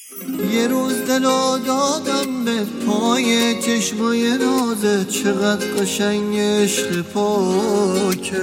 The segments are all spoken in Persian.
یه روز دلو دادم به پای چشمای نازه، چقدر قشنگ عشق پاکه.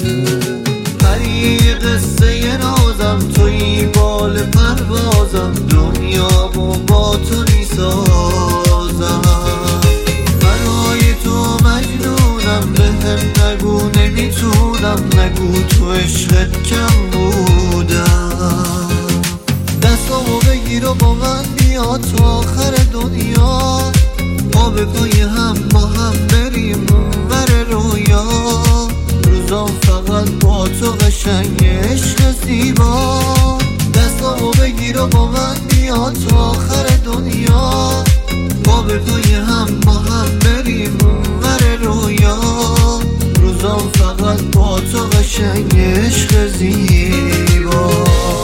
هری قصه نازم توی بال پروازم، دنیامو با تو میسازم. برای تو مجنونم، بهم نگو نمیتونم، نگو تو عشقت کم بودم. دستامو بگیر و با من بیا تا آخر دنیا، ما به پای هم با هم بریم اونور رویا. روزام فقط با تو قشنگ عشق زیبا. دستامو بگیر و با من بیا تا آخر دنیا، ما به پای هم با هم بریم اونور رویا. روزام فقط با تو قشنگ عشق زیبا.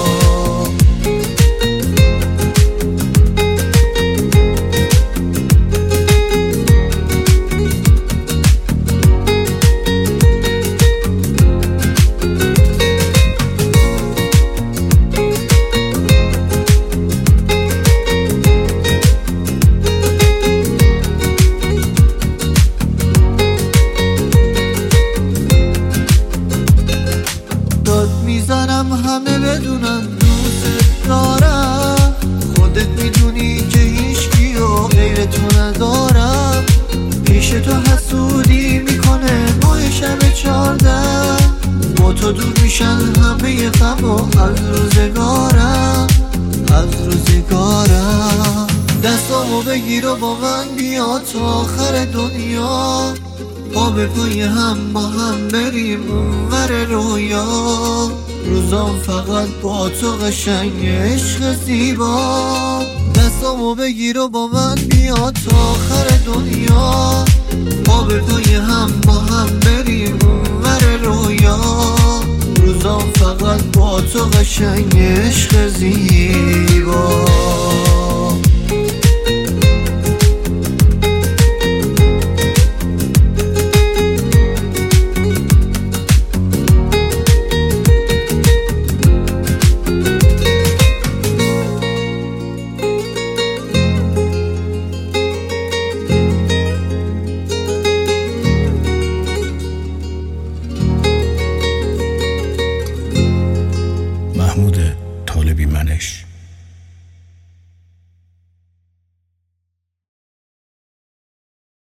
میزنم همه بدونن دوست دارم، خودت میدونی که هیچکی و غیر تو ندارم. پیش تو حسودی میکنه ماه شب 14، با تو دور میشن همه غم و از روزگارم، از روزگارم. دستامو بگیر و با من بیا تا آخر دنیا، ما به پای هم با هم بریم اونور رویا. روزام فقط با تو قشنگ عشق زیبا. دستامو بگیر و با من بیا تا آخر دنیا، ما به پای هم با هم بریم اونور رویا. روزام فقط با تو قشنگ عشق زیبا.